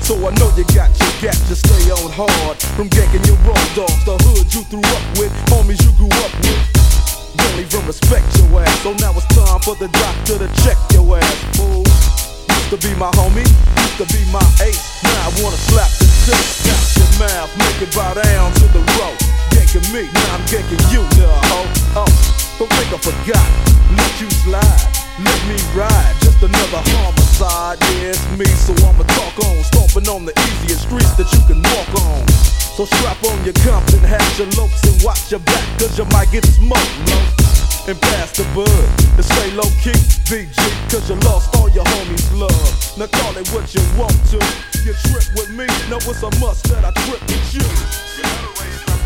So I know you got your gap to stay on hard. From ganking your road dogs, the hood you threw up with, homies you grew up with. Don't even respect your ass. So now it's time for the doctor to check your ass, fool. Used to be my homie, used to be my ace. Now I wanna slap the shit out your mouth, make it bow down to the road. Ganking me, now I'm ganking you, little hoe. Oh, don't think I forgot, let you slide, let me ride. Just another homicide, yeah, it's me. So I'ma talk on, stomping on the easiest streets that you can walk on. So strap on your Compton, hat your lopes, and watch your back, cause you might get smoked, low. And pass the bud, and stay low key, BG, cause you lost all your homies' love. Now call it what you want to. You trip with me, know it's a must that I trip with you.